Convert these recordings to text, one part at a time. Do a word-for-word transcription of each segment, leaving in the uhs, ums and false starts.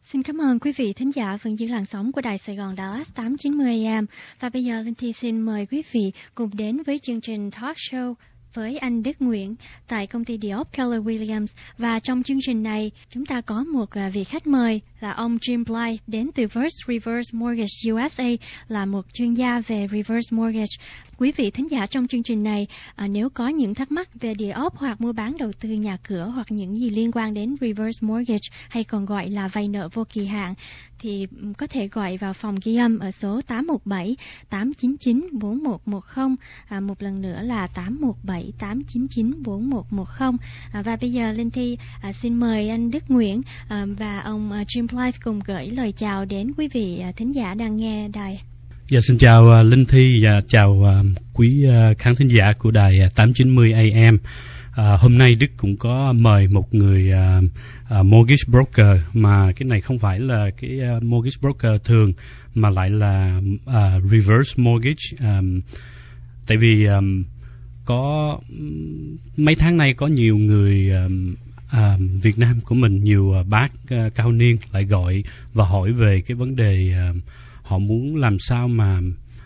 Xin cảm ơn quý vị thính giả vẫn giữ làn sóng của Đài Sài Gòn Dallas tám chín mươi A M. Và bây giờ Linh Thi xin mời quý vị cùng đến với chương trình Talk Show với anh Đức Nguyễn tại công ty địa ốc Keller Williams. Và trong chương trình này, chúng ta có một vị khách mời là ông Jim Blythe đến từ First Reverse Mortgage u ét a, là một chuyên gia về reverse mortgage. Quý vị thính giả trong chương trình này, à, nếu có những thắc mắc về địa ốc hoặc mua bán đầu tư nhà cửa hoặc những gì liên quan đến reverse mortgage hay còn gọi là vay nợ vô kỳ hạn, thì có thể gọi vào phòng ghi âm ở số tám một bảy tám chín chín bốn một một không, à, một lần nữa là tám một bảy tám chín chín bốn một một không. À, và bây giờ Linh Thi à, xin mời anh Đức Nguyễn à, và ông à, Jim Blythe cùng gửi lời chào đến quý vị à, thính giả đang nghe đài. Dạ, xin chào uh, Linh Thi và chào uh, quý uh, khán thính giả của đài uh, tám chín mươi A M. Uh, hôm nay Đức cũng có mời một người uh, uh, mortgage broker, mà cái này không phải là cái uh, mortgage broker thường mà lại là uh, reverse mortgage. Um, tại vì um, có mấy tháng nay có nhiều người um, uh, Việt Nam của mình, nhiều uh, bác uh, cao niên lại gọi và hỏi về cái vấn đề uh, họ muốn làm sao mà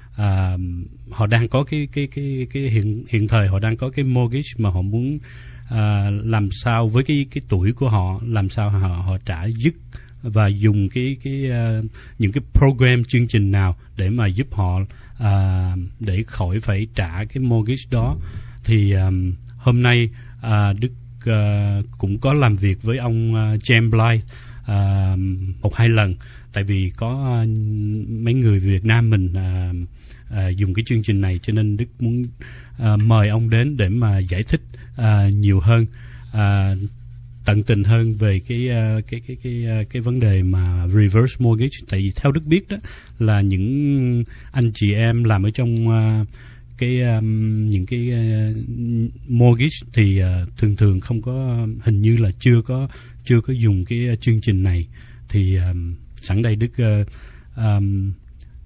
à, họ đang có cái cái cái cái hiện hiện thời họ đang có cái mortgage mà họ muốn à, làm sao với cái cái tuổi của họ, làm sao họ họ trả dứt và dùng cái cái uh, những cái program chương trình nào để mà giúp họ uh, để khỏi phải trả cái mortgage đó. Thì um, hôm nay uh, Đức uh, cũng có làm việc với ông uh, Jim Blythe uh, một hai lần, tại vì có uh, mấy người Việt Nam mình uh, uh, dùng cái chương trình này, cho nên Đức muốn uh, mời ông đến để mà giải thích uh, nhiều hơn, uh, tận tình hơn về cái uh, cái cái cái uh, cái vấn đề mà reverse mortgage. Tại vì theo Đức biết đó là những anh chị em làm ở trong uh, cái um, những cái uh, mortgage thì uh, thường thường không có, hình như là chưa có chưa có dùng cái uh, chương trình này. Thì um, sẵn đây Đức uh, um,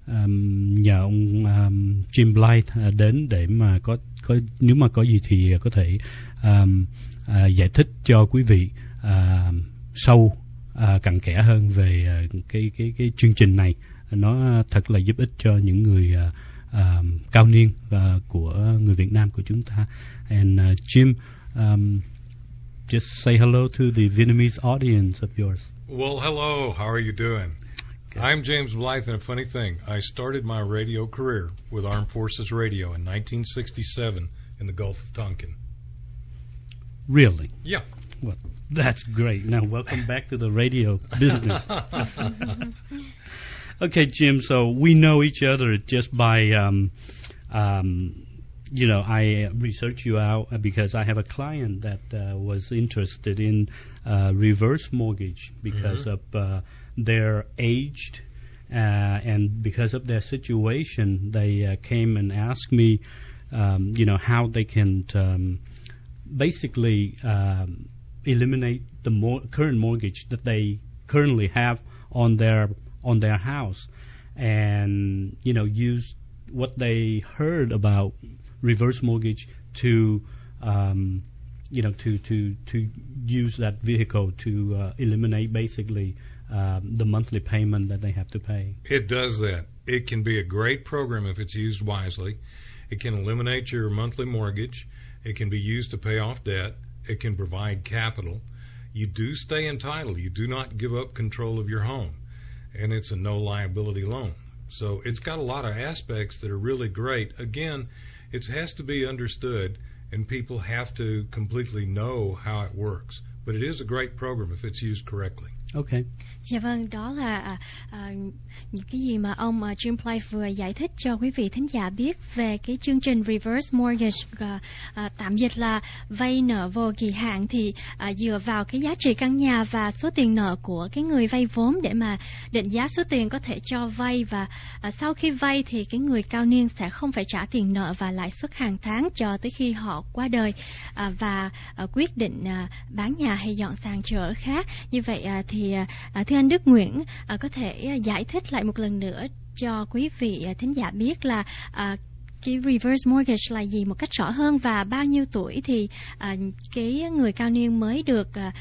um, nhờ ông um, Jim Blythe uh, đến để mà có có nếu mà có gì thì có thể um, uh, giải thích cho quý vị uh, sâu uh, cặn kẽ hơn về uh, cái cái cái chương trình này. Nó thật là giúp ích cho những người uh, uh, cao niên uh, của người Việt Nam của chúng ta. And uh, Jim, um, just say hello to the Vietnamese audience of yours. Well, hello. How are you doing? Good. I'm James Blythe, and a funny thing, I started my radio career with Armed Forces Radio in nineteen sixty-seven in the Gulf of Tonkin. Really? Yeah. Well, that's great. Now, welcome back to the radio business. Okay, Jim, so we know each other just by, um, um, you know, I researched you out because I have a client that uh, was interested in uh, reverse mortgage because Mm-hmm. of uh, their age uh, and because of their situation. They uh, came and asked me, um, you know, how they can um, basically um, eliminate the mor- current mortgage that they currently have on their on their house, and you know, use what they heard about reverse mortgage to um, you know to to to use that vehicle to uh, eliminate basically um, the monthly payment that they have to pay. It does that. It can be a great program if it's used wisely. It can eliminate your monthly mortgage. It can be used to pay off debt. It can provide capital. You do stay entitled. You do not give up control of your home. And it's a no liability loan. So it's got a lot of aspects that are really great. Again, it has to be understood, and people have to completely know how it works. But it is a great program if it's used correctly. Okay. Dạ vâng, đó là à, à, những cái gì mà ông à, Jim Blythe vừa giải thích cho quý vị thính giả biết về cái chương trình reverse mortgage, à, à, tạm dịch là vay nợ vô kỳ hạn. Thì à, dựa vào cái giá trị căn nhà và số tiền nợ của cái người vay vốn để mà định giá số tiền có thể cho vay, và à, sau khi vay thì cái người cao niên sẽ không phải trả tiền nợ và lãi suất hàng tháng cho tới khi họ qua đời à, và à, quyết định à, bán nhà hay dọn sang chỗ ở khác. Như vậy à, thì à, thưa anh Đức Nguyễn, à, có thể giải thích lại một lần nữa cho quý vị à, thính giả biết là à, cái reverse mortgage là gì một cách rõ hơn, và bao nhiêu tuổi thì à, cái người cao niên mới được à,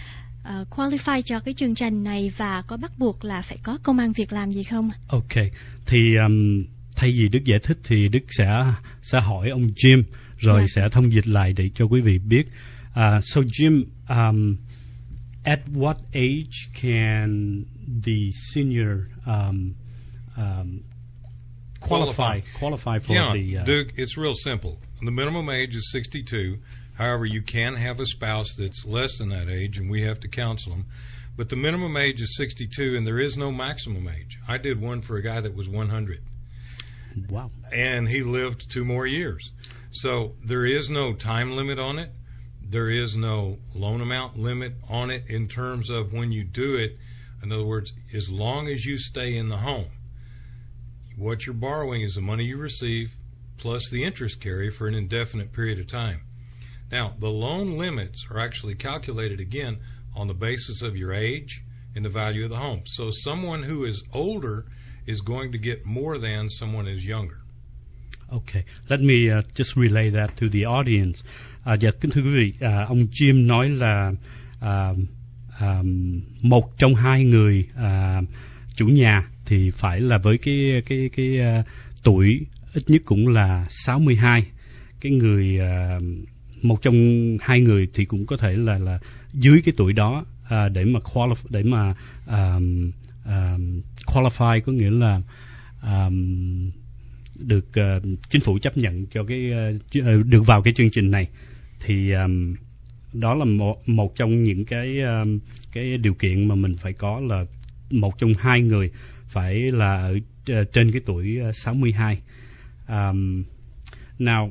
uh, qualify cho cái chương trình này và có bắt buộc là phải có công ăn việc làm gì không? Ok, thì um, thay vì Đức giải thích thì Đức sẽ sẽ hỏi ông Jim rồi yeah. sẽ thông dịch lại để cho quý vị biết. Uh, so Jim, um, at what age can the senior um, um, qualify qualify for yeah, the? Uh, Duke, it's real simple. The minimum age is sixty-two. However, you can have a spouse that's less than that age, and we have to counsel them. But the minimum age is sixty-two, and there is no maximum age. I did one for a guy that was one hundred. Wow. And he lived two more years. So there is no time limit on it. There is no loan amount limit on it in terms of when you do it. In other words, as long as you stay in the home, what you're borrowing is the money you receive plus the interest carry for an indefinite period of time. Now, the loan limits are actually calculated again on the basis of your age and the value of the home. So someone who is older is going to get more than someone who is younger. Okay, let me uh, just relay that to the audience. À, dạ, kính thưa quý vị, à, ông Jim nói là à, à, một trong hai người à, chủ nhà thì phải là với cái cái cái uh, tuổi ít nhất cũng là sáu mươi hai. Cái người uh, một trong hai người thì cũng có thể là là dưới cái tuổi đó uh, để mà qualify, để mà um, um, qualify có nghĩa là um, được uh, chính phủ chấp nhận cho cái uh, được vào cái chương trình này. Thì um, đó là một một trong những cái um, cái điều kiện mà mình phải có là một trong hai người phải là ở uh, trên cái tuổi uh, sáu mươi hai. Um, now,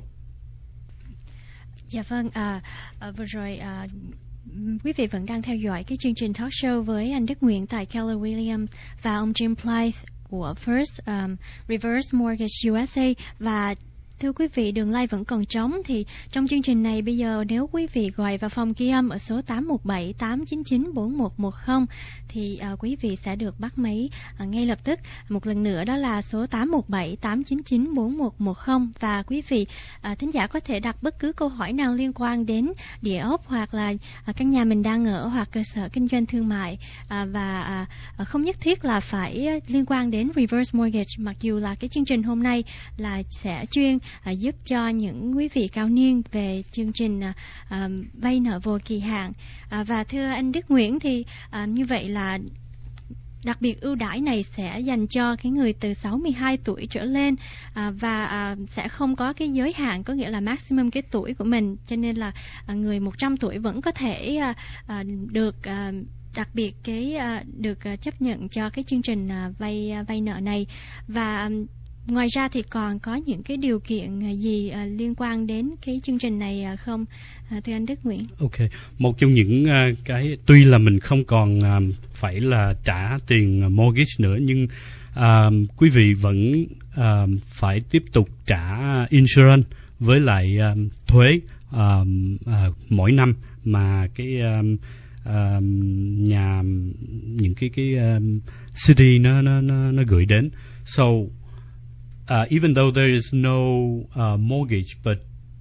dạ vâng, à, à, vừa rồi à, quý vị vẫn đang theo dõi cái chương trình talk show với anh Đức Nguyện tại Keller Williams và ông Jim Blythe của First um, Reverse Mortgage u ét a. Và thưa quý vị, đường line vẫn còn trống, thì trong chương trình này bây giờ nếu quý vị gọi vào phòng ghi âm ở số tám một bảy tám chín chín bốn một một không thì uh, quý vị sẽ được bắt máy uh, ngay lập tức. Một lần nữa đó là số tám một bảy tám chín chín bốn một một không, và quý vị uh, thính giả có thể đặt bất cứ câu hỏi nào liên quan đến địa ốc hoặc là uh, căn nhà mình đang ở hoặc cơ sở kinh doanh thương mại, uh, và uh, không nhất thiết là phải uh, liên quan đến reverse mortgage, mặc dù là cái chương trình hôm nay là sẽ chuyên À, giúp cho những quý vị cao niên về chương trình à, à, vay nợ vô kỳ hạn. À, và thưa anh Đức Nguyễn, thì à, như vậy là đặc biệt ưu đãi này sẽ dành cho cái người từ sáu mươi hai tuổi trở lên, à, và à, sẽ không có cái giới hạn, có nghĩa là maximum cái tuổi của mình, cho nên là à, người một trăm tuổi vẫn có thể à, à, được à, đặc biệt cái à, được à, chấp nhận cho cái chương trình à, vay à, vay nợ này. Và à, ngoài ra thì còn có những cái điều kiện gì uh, liên quan đến cái chương trình này uh, không, uh, thưa anh Đức Nguyễn? Ok, một trong những uh, cái tuy là mình không còn uh, phải là trả tiền mortgage nữa, nhưng uh, quý vị vẫn uh, phải tiếp tục trả insurance với lại um, thuế uh, uh, mỗi năm mà cái um, uh, nhà những cái cái um, city nó nó nó nó gửi đến. So Uh, even though there is no uh, mortgage, but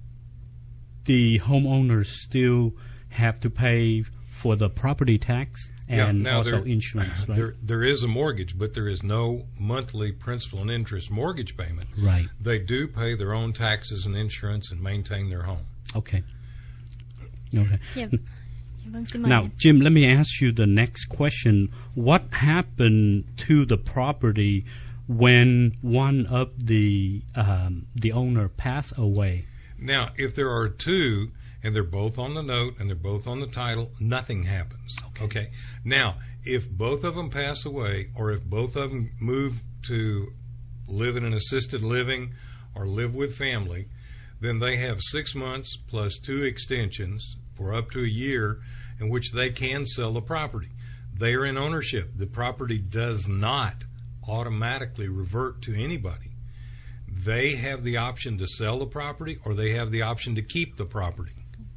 the homeowners still have to pay for the property tax and yeah, also there, insurance, right? There, there is a mortgage, but there is no monthly principal and interest mortgage payment. Right. They do pay their own taxes and insurance and maintain their home. Okay. Okay. Yeah. Now, Jim, let me ask you the next question. What happened to the property when one of the um, the owner pass away? Now, if there are two and they're both on the note and they're both on the title, nothing happens. Okay. Okay. Now, if both of them pass away, or if both of them move to live in an assisted living or live with family, then they have six months plus two extensions for up to a year in which they can sell the property. They are in ownership. The property does not automatically revert to anybody. They have the option to sell the property or they have the option to keep the property.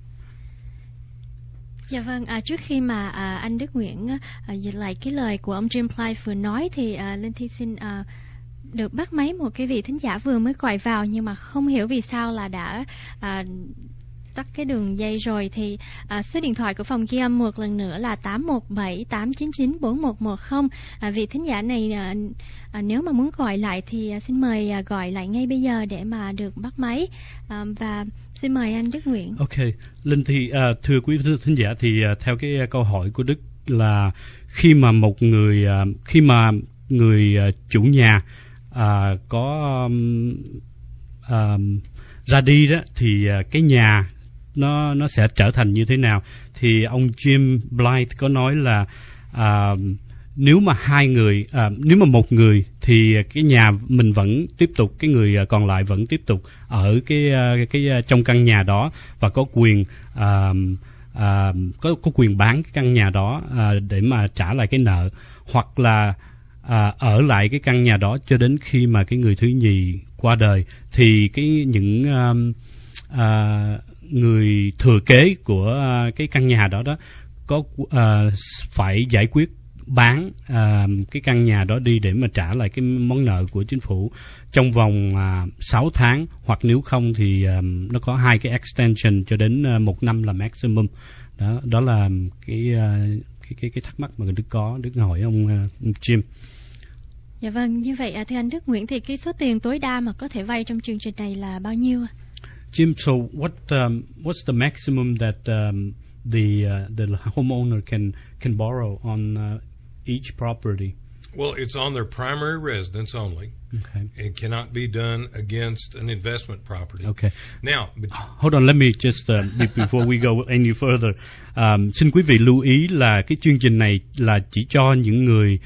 Dạ vâng, à, trước khi mà à, anh Đức Nguyễn à, dịch lại cái lời của ông Jim Blythe vừa nói thì à, Linh Thi xin à, được bắt máy một cái vị thính giả vừa mới gọi vào nhưng mà không hiểu vì sao là đã à, tắt cái đường dây rồi thì à, số điện thoại của phòng ghi âm một lần nữa là tám một bảy tám chín chín bốn một một không. À, vị thính giả này à, à, nếu mà muốn gọi lại thì à, xin mời à, gọi lại ngay bây giờ để mà được bắt máy. À, và xin mời anh Đức Nguyễn. Ok, Linh Thi, à, thưa quý thính giả thì à, theo cái câu hỏi của Đức là khi mà một người à, khi mà người à, chủ nhà à, có um, um, ra đi đó thì à, cái nhà nó nó sẽ trở thành như thế nào? Thì ông Jim Blythe có nói là à, nếu mà hai người à, nếu mà một người thì cái nhà mình vẫn tiếp tục, cái người còn lại vẫn tiếp tục ở cái cái, cái trong căn nhà đó và có quyền à, à, có có quyền bán cái căn nhà đó à, để mà trả lại cái nợ, hoặc là à, ở lại cái căn nhà đó cho đến khi mà cái người thứ nhì qua đời. Thì cái những à, à, người thừa kế của à, cái căn nhà đó đó có à, phải giải quyết bán à, cái căn nhà đó đi để mà trả lại cái món nợ của chính phủ trong vòng à, sáu tháng, hoặc nếu không thì à, nó có hai cái extension cho đến à, một năm là maximum. Đó, đó là cái, à, cái cái cái thắc mắc mà Đức có, Đức hỏi ông, à, ông Jim. Dạ vâng, như vậy à, thưa anh Đức Nguyễn thì cái số tiền tối đa mà có thể vay trong chương trình này là bao nhiêu? Jim, so what um, what's the maximum that um, the uh, the homeowner can can borrow on uh, each property? Well, it's on their primary residence only. Okay. It cannot be done against an investment property. Okay. Now, but hold on, let me just uh, before we go any further. Um, xin quý vị lưu ý là cái chương trình này là chỉ cho những người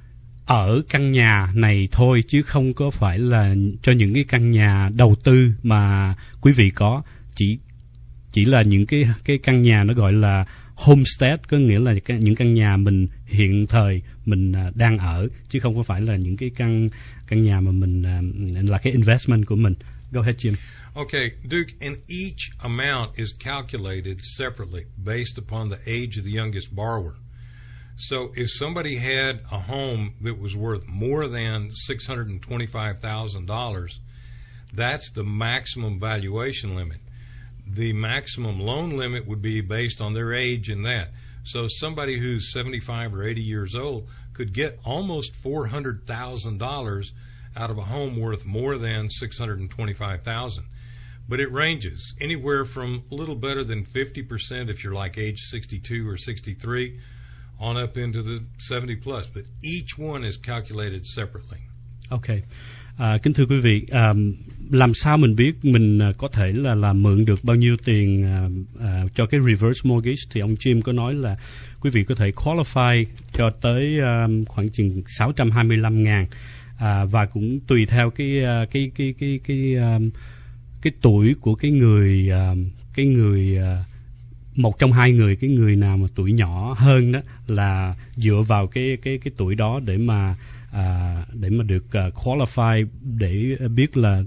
ở căn nhà này thôi, chứ không có phải là cho những cái căn nhà đầu tư mà quý vị có. Chỉ chỉ là những cái cái căn nhà nó gọi là homestead, có nghĩa là những căn nhà mình hiện thời mình đang ở, chứ không có phải là những cái căn căn nhà mà mình là cái investment của mình. Go ahead, Jim. Okay, Duke, and each amount is calculated separately based upon the age of the youngest borrower. So if somebody had a home that was worth more than six hundred twenty-five thousand dollars, that's the maximum valuation limit. The maximum loan limit would be based on their age in that. So somebody who's seventy-five or eighty years old could get almost four hundred thousand dollars out of a home worth more than six hundred twenty-five thousand dollars. But it ranges anywhere from a little better than fifty percent if you're like age sixty-two or sixty-three on up into the seventy plus. But each one is calculated separately. Okay. À, kính thưa quý vị, à, làm sao mình biết mình à, có thể là, là mượn được bao nhiêu tiền à, à, cho cái reverse mortgage? Thì ông Jim có nói là quý vị có thể qualify cho tới à, khoảng chừng sáu trăm hai mươi lăm ngàn, à, và cũng tùy theo cái cái cái cái cái cái, cái tuổi của cái người à, cái người à, một trong hai người, cái người nào mà tuổi nhỏ hơn đó là dựa vào cái cái cái tuổi đó để mà à, để mà được uh, qualify, để biết là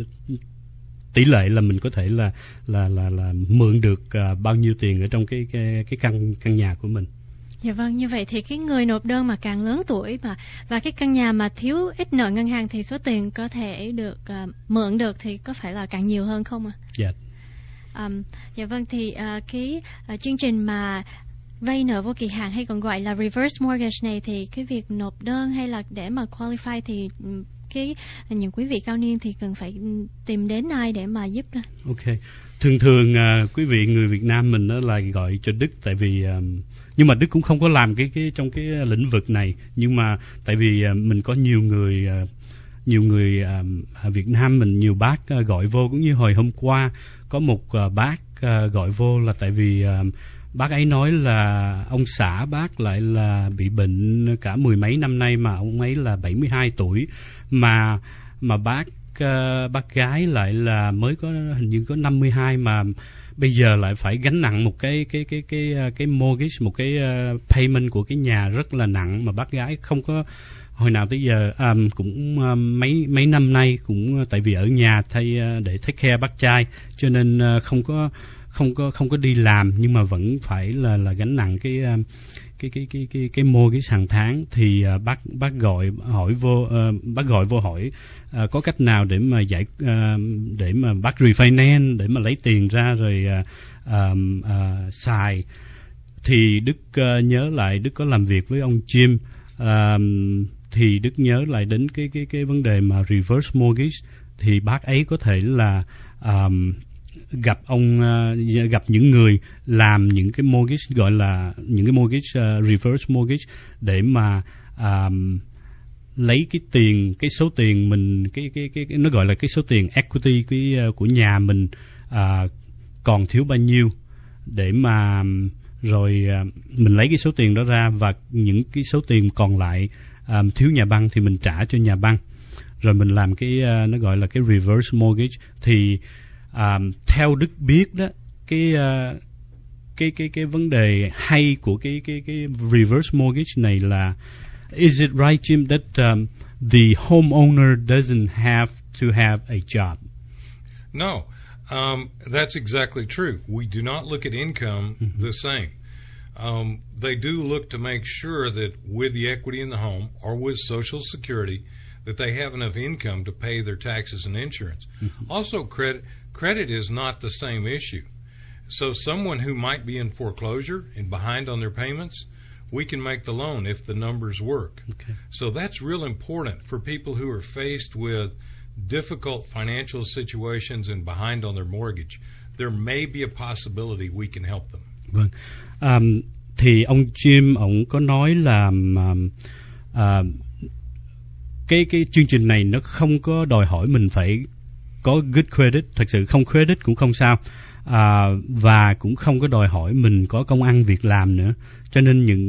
tỷ lệ là mình có thể là là là là mượn được uh, bao nhiêu tiền ở trong cái cái cái căn căn nhà của mình. Dạ vâng, như vậy thì cái người nộp đơn mà càng lớn tuổi mà và cái căn nhà mà thiếu ít nợ ngân hàng thì số tiền có thể được uh, mượn được thì có phải là càng nhiều hơn không ạ? Dạ. Yeah. Um, dạ vâng, thì uh, cái uh, chương trình mà vay nợ vô kỳ hạn hay còn gọi là reverse mortgage này thì cái việc nộp đơn hay là để mà qualify thì cái những quý vị cao niên thì cần phải tìm đến ai để mà giúp đó. Ok, thường thường uh, quý vị người Việt Nam mình đó là gọi cho Đức, tại vì uh, nhưng mà Đức cũng không có làm cái cái trong cái lĩnh vực này, nhưng mà tại vì uh, mình có nhiều người uh, nhiều người uh, Việt Nam mình, nhiều bác uh, gọi vô, cũng như hồi hôm qua có một uh, bác uh, gọi vô là tại vì uh, bác ấy nói là ông xã bác lại là bị bệnh cả mười mấy năm nay, mà ông ấy là bảy mươi hai tuổi, mà mà bác uh, bác gái lại là mới có hình như có năm mươi hai, mà bây giờ lại phải gánh nặng một cái cái cái cái cái mortgage, một cái uh, payment của cái nhà rất là nặng, mà bác gái không có hồi nào tới giờ um, cũng um, mấy mấy năm nay cũng uh, tại vì ở nhà thay uh, để take care bác trai, cho nên uh, không có không có không có đi làm, nhưng mà vẫn phải là là gánh nặng cái cái cái cái cái cái mortgage hàng tháng thì uh, bác bác gọi hỏi vô uh, bác gọi vô hỏi uh, có cách nào để mà giải uh, để mà bác refinance, để mà lấy tiền ra rồi uh, um, uh, xài. Thì Đức uh, nhớ lại, Đức có làm việc với ông Jim, uh, thì Đức nhớ lại đến cái cái cái vấn đề mà reverse mortgage. Thì bác ấy có thể là um, gặp ông uh, gặp những người làm những cái mortgage, gọi là những cái mortgage uh, reverse mortgage, để mà um, lấy cái tiền, cái số tiền mình cái cái cái, cái nó gọi là cái số tiền equity cái uh, của nhà mình uh, còn thiếu bao nhiêu, để mà rồi uh, mình lấy cái số tiền đó ra, và những cái số tiền còn lại um, thiếu nhà băng thì mình trả cho nhà băng, rồi mình làm cái uh, nó gọi là cái reverse mortgage. Thì um, theo Đức biết đó, cái uh, cái cái cái vấn đề hay của cái cái cái reverse mortgage này là, is it right, Jim, that um, the homeowner doesn't have to have a job? No, um, that's exactly true. We do not look at income mm-hmm. the same. Um, they do look to make sure that with the equity in the home or with Social Security, that they have enough income to pay their taxes and insurance. Mm-hmm. Also, credit credit is not the same issue. So someone who might be in foreclosure and behind on their payments, we can make the loan if the numbers work. Okay. So that's real important for people who are faced with difficult financial situations and behind on their mortgage. There may be a possibility we can help them. Vâng. Um, thì ông Jim ông có nói là um, uh, cái cái chương trình này nó không có đòi hỏi mình phải có good credit, thật sự không credit cũng không sao, à, và cũng không có đòi hỏi mình có công ăn việc làm nữa. Cho nên những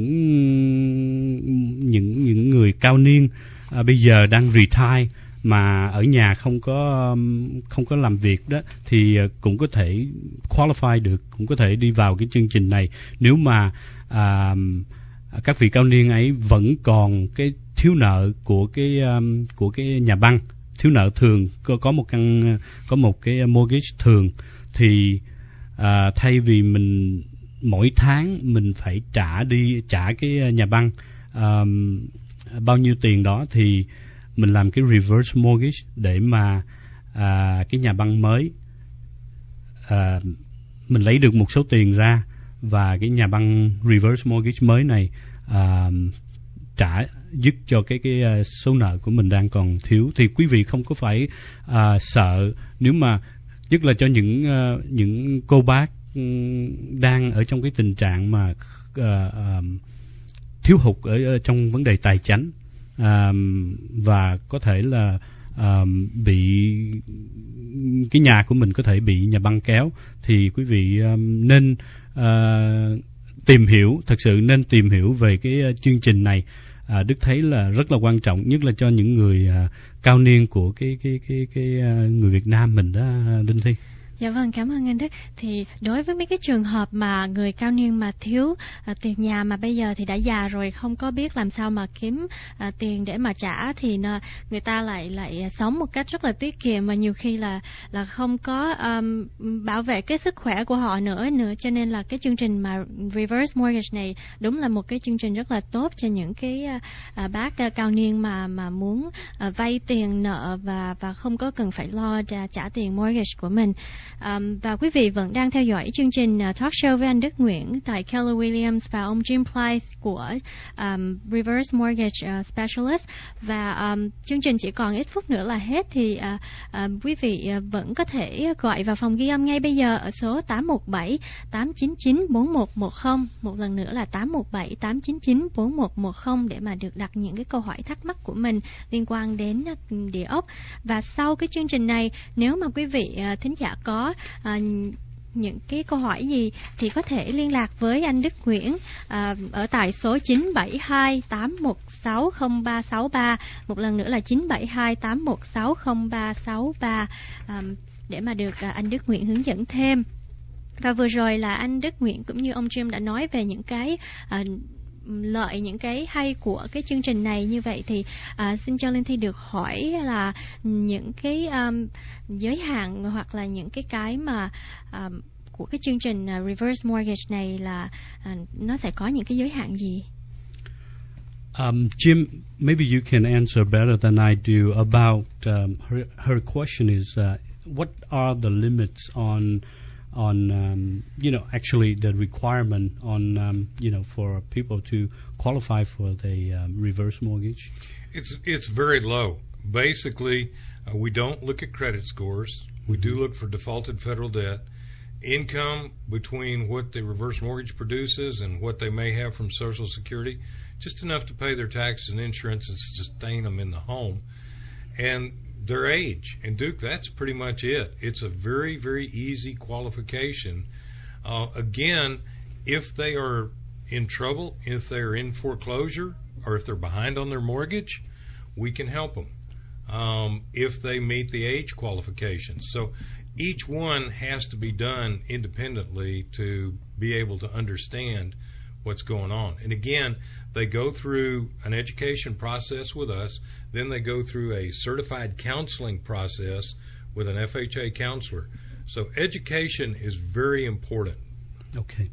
những những người cao niên à, bây giờ đang retire mà ở nhà không có không có làm việc đó, thì cũng có thể qualify được, cũng có thể đi vào cái chương trình này nếu mà à, các vị cao niên ấy vẫn còn cái thiếu nợ của cái um, của cái nhà băng, thiếu nợ thường, có có một căn có một cái mortgage thường, thì à, thay vì mình mỗi tháng mình phải trả đi trả cái nhà băng um, bao nhiêu tiền đó, thì mình làm cái reverse mortgage để mà à, cái nhà băng mới à, mình lấy được một số tiền ra, và cái nhà băng reverse mortgage mới này à, trả dứt cho cái cái uh, số nợ của mình đang còn thiếu. Thì quý vị không có phải uh, sợ, nếu mà nhất là cho những uh, những cô bác um, đang ở trong cái tình trạng mà uh, uh, thiếu hụt ở, ở trong vấn đề tài chính, uh, và có thể là uh, bị cái nhà của mình có thể bị nhà băng kéo, thì quý vị um, nên uh, tìm hiểu, thật sự nên tìm hiểu về cái uh, chương trình này. À, Đức thấy là rất là quan trọng, nhất là cho những người uh, cao niên của cái cái cái cái uh, người Việt Nam mình đó, Đinh Thi. Dạ vâng, cảm ơn anh Đức. Thì đối với mấy cái trường hợp mà người cao niên mà thiếu uh, tiền nhà, mà bây giờ thì đã già rồi, không có biết làm sao mà kiếm uh, tiền để mà trả, thì uh, người ta lại lại sống một cách rất là tiết kiệm, và nhiều khi là là không có um, bảo vệ cái sức khỏe của họ nữa nữa cho nên là cái chương trình mà reverse mortgage này đúng là một cái chương trình rất là tốt cho những cái uh, uh, bác uh, cao niên mà mà muốn uh, vay tiền nợ và và không có cần phải lo trả, trả tiền mortgage của mình. Um, và quý vị vẫn đang theo dõi chương trình uh, Talk Show với anh Đức Nguyễn tại Keller Williams và ông Jim Plythe của um, Reverse Mortgage uh, Specialist. Và um, chương trình chỉ còn ít phút nữa là hết, thì uh, uh, quý vị uh, vẫn có thể gọi vào phòng ghi âm ngay bây giờ ở số tám một bảy tám chín chín bốn một một không, một lần nữa là tám một bảy tám chín chín bốn một một không, để mà được đặt những cái câu hỏi thắc mắc của mình liên quan đến uh, địa ốc. Và sau cái chương trình này, nếu mà quý vị uh, thính giả có À, những cái câu hỏi gì thì có thể liên lạc với anh Đức Nguyễn à, ở tại số chín bảy hai tám một sáu không ba sáu ba, một lần nữa là chín bảy hai tám một sáu không ba sáu ba, à, để mà được à, anh Đức Nguyễn hướng dẫn thêm. Và vừa rồi là anh Đức Nguyễn cũng như ông Jim đã nói về những cái à, lợi, những cái hay của cái chương trình này. Như vậy thì uh, xin cho Linh Thi được hỏi là những cái um, giới hạn hoặc là những cái cái mà um, của cái chương trình uh, reverse mortgage này là uh, nó sẽ có những cái giới hạn gì? Um, Jim, maybe you can answer better than I do about um, her. Her question is, uh, what are the limits on, on um, you know, actually the requirement on, um, you know, for people to qualify for the um, reverse mortgage? It's it's very low. Basically, uh, we don't look at credit scores. We do look for defaulted federal debt, income between what the reverse mortgage produces and what they may have from Social Security, just enough to pay their taxes and insurance and sustain them in the home, and their age. And Duke, that's pretty much it. It's a very, very easy qualification. Uh, again, if they are in trouble, if they're in foreclosure, or if they're behind on their mortgage, we can help them. Um, if they meet the age qualifications. So each one has to be done independently to be able to understand what's going on. And again, they go through an education process with us, then they go through a certified counseling process with an F H A counselor. So education is very important. Okay.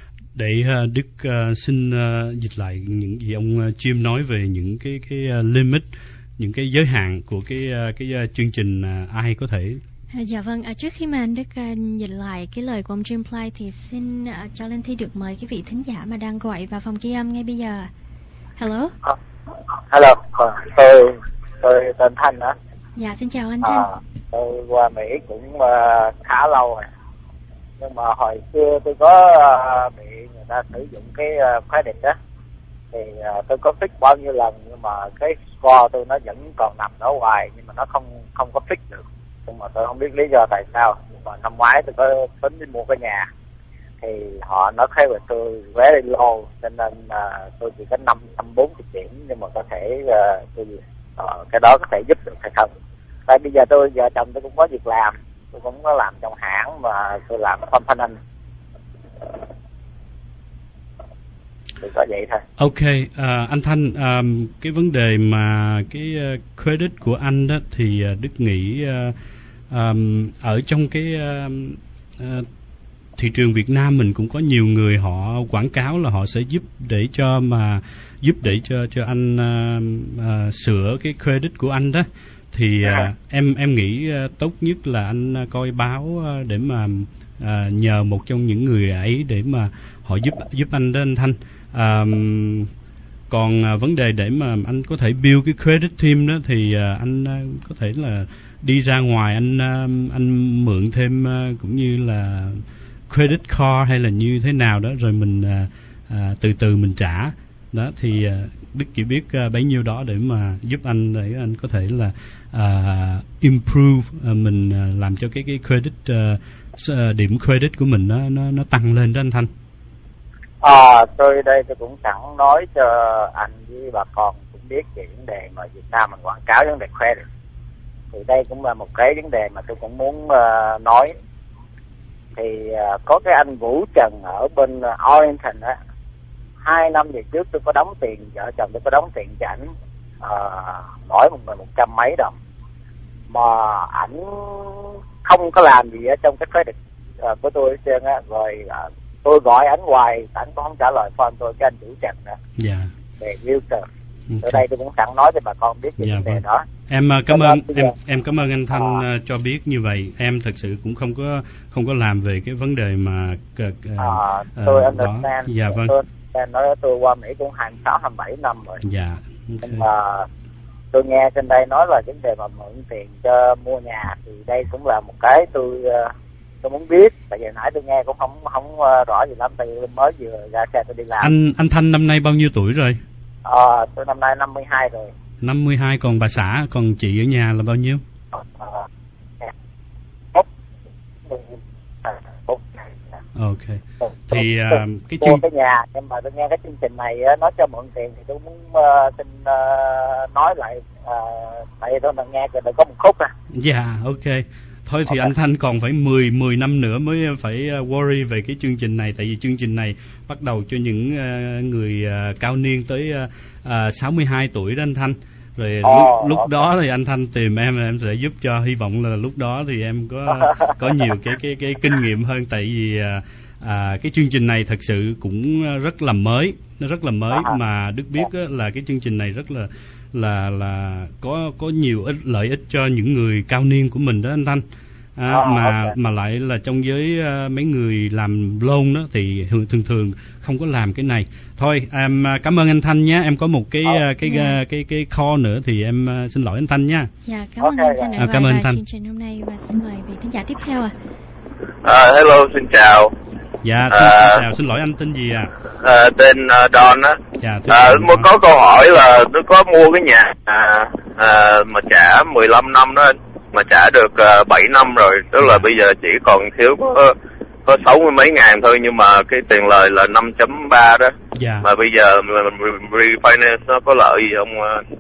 Để uh, Đức uh, xin uh, dịch lại những gì ông uh, Jim nói về những cái cái uh, limit, những cái giới hạn của cái cái chương trình ai có thể. À, dạ vâng, à, trước khi mà anh Đức uh, nhìn lại cái lời của ông Jim Play thì xin uh, cho Linh Thi được mời cái vị thính giả mà đang gọi vào phòng ghi âm ngay bây giờ. Hello. Uh, hello, uh, tôi tôi tên Thanh đó. Dạ, xin chào anh Thanh. Uh, tôi qua Mỹ cũng uh, khá lâu rồi, nhưng mà hồi xưa tôi có uh, bị người ta sử dụng cái uh, credit đó. Thì uh, tôi có fix bao nhiêu lần nhưng mà cái score tôi nó vẫn còn nằm đó hoài, nhưng mà nó không không có fix được. Nhưng mà tôi không biết lý do tại sao. Nhưng mà năm ngoái tôi có tính đi mua cái nhà thì họ nói credit tôi very low, cho nên uh, tôi chỉ có năm trăm bốn mươi điểm, nhưng mà có thể uh, tôi uh, cái đó có thể giúp được hay không? Tại bây giờ tôi vợ chồng tôi cũng có việc làm, tôi cũng có làm trong hãng mà tôi làm company. Thì có vậy thôi. Ok, uh, anh Thanh, um, cái vấn đề mà cái uh, credit của anh đó thì uh, Đức nghĩ uh, um, ở trong cái uh, uh, thị trường Việt Nam mình cũng có nhiều người họ quảng cáo là họ sẽ giúp để cho mà giúp để cho cho anh uh, uh, sửa cái credit của anh đó. Thì uh, em em nghĩ uh, tốt nhất là anh uh, coi báo uh, để mà uh, nhờ một trong những người ấy để mà họ giúp giúp anh đó anh Thanh. Um, còn uh, vấn đề để mà anh có thể build cái credit team đó thì uh, anh uh, có thể là đi ra ngoài anh uh, anh mượn thêm uh, cũng như là credit card hay là như thế nào đó rồi mình uh, uh, từ từ mình trả đó thì uh, Đức chỉ biết uh, bấy nhiêu đó để mà giúp anh để anh có thể là uh, improve uh, mình uh, làm cho cái cái credit uh, điểm credit của mình nó nó nó tăng lên đó anh Thanh. À, tôi đây tôi cũng sẵn nói cho anh với bà con cũng biết về vấn đề mà Việt Nam mình quảng cáo vấn đề credit. Thì đây cũng là một cái vấn đề mà tôi cũng muốn uh, nói. Thì uh, có cái anh Vũ Trần ở bên uh, Arlington á, hai năm về trước tôi có đóng tiền, vợ chồng tôi có đóng tiền cho ảnh uh, mỗi một người một trăm mấy đồng, mà ảnh không có làm gì ở trong cái credit uh, của tôi hết trơn á. Rồi uh, tôi gọi ảnh hoài, ảnh cũng không trả lời phone tôi, cái anh Vũ Trần đó. Dạ. Về Wilson. Okay. Ở đây tôi cũng sẵn nói cho bà con biết về dạ, vấn đề vâng. đó. Em uh, cảm ơn em giờ... em cảm ơn anh Thanh à. uh, cho biết như vậy. Em thật sự cũng không có không có làm về cái vấn đề mà uh, uh, à, tôi uh, understand. Dạ vâng. Tôi nói tôi qua Mỹ cũng hai mươi sáu hai mươi bảy năm rồi. Dạ. Okay. Nhưng mà tôi nghe trên đây nói là vấn đề mà mượn tiền cho mua nhà thì đây cũng là một cái tôi uh, tôi muốn biết, tại vì nãy tôi nghe cũng không không uh, rõ gì lắm, tại vì mới vừa ra xe tôi đi làm. Anh anh Thanh năm nay bao nhiêu tuổi rồi? Ờ, à, tôi năm nay năm mươi hai rồi. năm mươi hai, còn bà xã, còn chị ở nhà là bao nhiêu? Ờ, ok. Thì uh, cái chương cái nhà, nhưng mà tôi nghe cái chương trình này uh, nói cho mượn tiền thì tôi muốn uh, xin uh, nói lại, uh, tại vì tôi đang nghe rồi có một khúc à. Dạ, yeah, ok. Thôi thì okay. Anh Thanh còn phải mười, mười năm nữa mới phải worry về cái chương trình này. Tại vì chương trình này bắt đầu cho những uh, người uh, cao niên tới uh, uh, sáu mươi hai tuổi đó anh Thanh. Rồi Ồ, lúc lúc ok. đó thì anh Thanh tìm em, em sẽ giúp cho. Hy vọng là lúc đó thì em có có nhiều cái cái cái kinh nghiệm hơn, tại vì à, à, cái chương trình này thật sự cũng rất là mới, nó rất là mới À. mà Đức biết á, là cái chương trình này rất là là là có có nhiều ích lợi ích cho những người cao niên của mình đó anh Thanh. À, À, mà ok. mà lại là trong giới uh, mấy người làm loan đó thì thường thường thường không có làm cái này. Thôi em uh, cảm ơn anh Thanh nhé. Em có một cái uh, cái, Dạ. uh, cái cái call nữa thì em uh, xin lỗi anh Thanh nha. Dạ, cảm Ok, ơn anh dạ. Thanh đã À, gọi cảm ơn vào Thanh. chương trình hôm nay, và xin mời vị thính giả tiếp theo ạ. À, hello, xin chào. Dạ, À. xin, xin chào, xin lỗi anh tên gì à? À, tên uh, Don á. Dạ, thưa À, anh, một có câu hỏi là tôi có mua cái nhà à, à, mà trả mười lăm năm đó, mà trả được uh, bảy năm rồi, tức là Dạ. bây giờ chỉ còn thiếu có có sáu mươi mấy ngàn thôi, nhưng mà cái tiền lời là năm chấm ba đó. Dạ. Mà bây giờ re- refinance nó có lợi gì không? uh?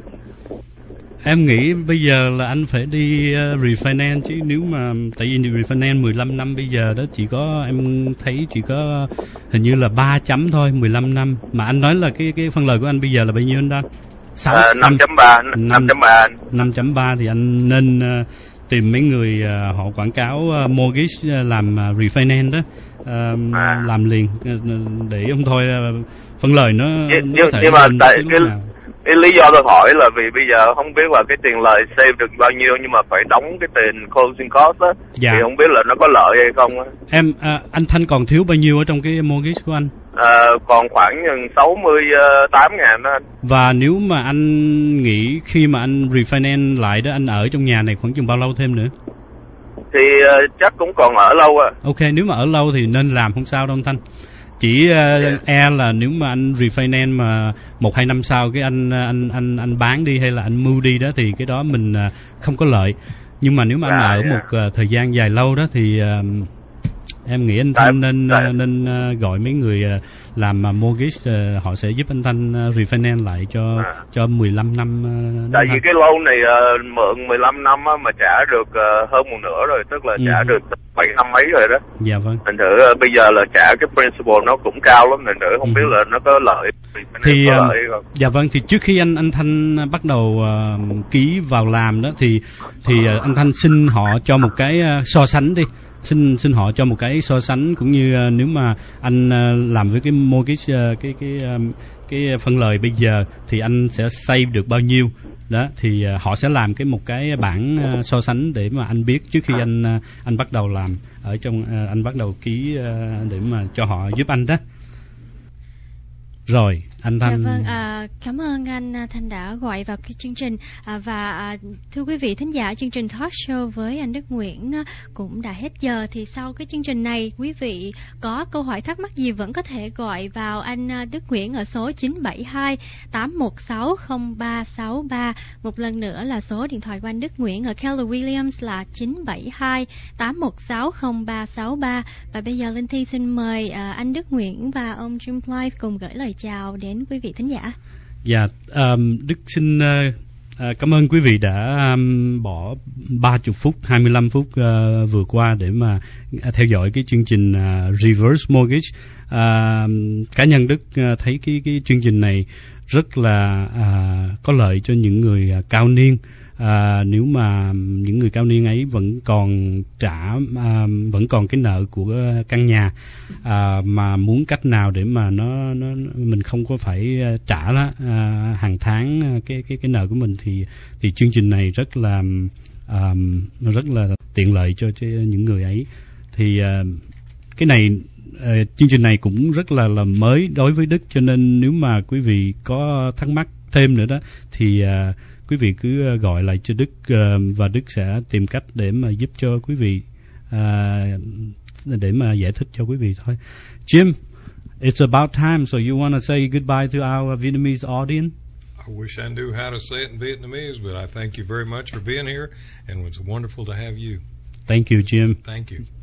Em nghĩ bây giờ là anh phải đi uh, refinance chứ, nếu mà tại vì refinance mười lăm năm bây giờ đó chỉ có em thấy chỉ có hình như là ba chấm thôi, mười lăm năm. Mà anh nói là cái cái phân lời của anh bây giờ là bao nhiêu anh Đăng? sáu À, năm chấm ba, năm chấm ba. năm chấm ba thì anh nên uh, tìm mấy người uh, họ quảng cáo uh, mortgage uh, làm uh, refinance đó, uh, À. làm liền uh, để không thôi uh, phân lời nó, Nhưng- nó nhưng- có thể nhưng mà lên tại bất cứ cái- lúc nào. Cái lý do tôi hỏi là vì bây giờ không biết là cái tiền lời save được bao nhiêu, nhưng mà phải đóng cái tiền closing cost á, Dạ. thì không biết là nó có lợi hay không á. Em à, anh Thanh còn thiếu bao nhiêu ở trong cái mortgage của anh? À, còn khoảng sáu mươi tám ngàn đó anh. Và nếu mà anh nghĩ khi mà anh refinance lại đó, anh ở trong nhà này khoảng chừng bao lâu thêm nữa? Thì uh, chắc cũng còn ở lâu à. Ok, nếu mà ở lâu thì nên làm, không sao đâu anh Thanh. Chỉ uh, Yeah. e là nếu mà anh refinance mà một hai năm sau cái anh anh anh anh bán đi hay là anh mua đi đó thì cái đó mình uh, không có lợi. Nhưng mà nếu mà anh À, ở yeah. một uh, thời gian dài lâu đó thì uh, em nghĩ anh Tại- Thanh nên tại- uh, nên uh, gọi mấy người uh, làm uh, mortgage, uh, họ sẽ giúp anh Thanh uh, refinance lại cho À. cho mười lăm năm. Uh, Tại đó vì Thanh. cái loan này uh, mượn mười lăm năm á, mà trả được uh, hơn một nửa rồi, tức là Ừ. trả được bảy năm mấy rồi đó. Dạ vâng. Thành thử uh, bây giờ là trả cái principal nó cũng cao lắm, thành thử không Ừ. biết là nó có lợi Thì có uh, lợi hay không. dạ vâng, thì trước khi anh anh Thanh bắt đầu uh, ký vào làm đó thì thì uh, anh Thanh xin họ cho một cái uh, so sánh đi. Xin xin họ cho một cái so sánh, cũng như uh, nếu mà anh uh, làm với cái mortgage uh, cái cái um, cái phân lời bây giờ thì anh sẽ save được bao nhiêu đó, thì uh, họ sẽ làm cái một cái bảng uh, so sánh để mà anh biết trước khi anh uh, anh bắt đầu làm ở trong uh, anh bắt đầu ký uh, để mà cho họ giúp anh đó. Rồi anh Thanh. Dạ vâng, à, cảm ơn anh à, Thanh đã gọi vào cái chương trình, à, và à, thưa quý vị thính giả, chương trình Talk Show với anh Đức Nguyễn à, cũng đã hết giờ. Thì sau cái chương trình này, quý vị có câu hỏi thắc mắc gì vẫn có thể gọi vào anh à, Đức Nguyễn ở số chín bảy hai tám một sáu không ba sáu ba. Một lần nữa là số điện thoại của anh Đức Nguyễn ở Keller Williams là chín bảy hai tám một sáu không ba sáu ba. Và bây giờ Linh Thi xin mời à, anh Đức Nguyễn và ông Jim Blythe cùng gửi lời chào đến quý vị thính giả. Dạ, um, Đức xin uh, uh, cảm ơn quý vị đã um, bỏ ba mươi phút, hai mươi lăm phút uh, vừa qua để mà uh, theo dõi cái chương trình uh, Reverse Mortgage. Uh, cá nhân Đức uh, thấy cái cái chương trình này rất là uh, có lợi cho những người uh, cao niên. À, nếu mà những người cao niên ấy vẫn còn trả à, vẫn còn cái nợ của căn nhà, à, mà muốn cách nào để mà nó nó mình không có phải trả đó, à, hàng tháng cái cái cái nợ của mình, thì thì chương trình này rất là à, rất là tiện lợi cho, cho những người ấy. Thì à, cái này à, chương trình này cũng rất là là mới đối với Đức, cho nên nếu mà quý vị có thắc mắc thêm nữa đó thì à, quý vị cứ gọi lại cho Đức, uh, và Đức sẽ tìm cách để mà giúp cho quý vị, uh, để mà giải thích cho quý vị thôi. Jim, it's about time, so you want to say goodbye to our Vietnamese audience? I wish I knew how to say it in Vietnamese, but I thank you very much for being here, and it was wonderful to have you. Thank you, Jim. Thank you.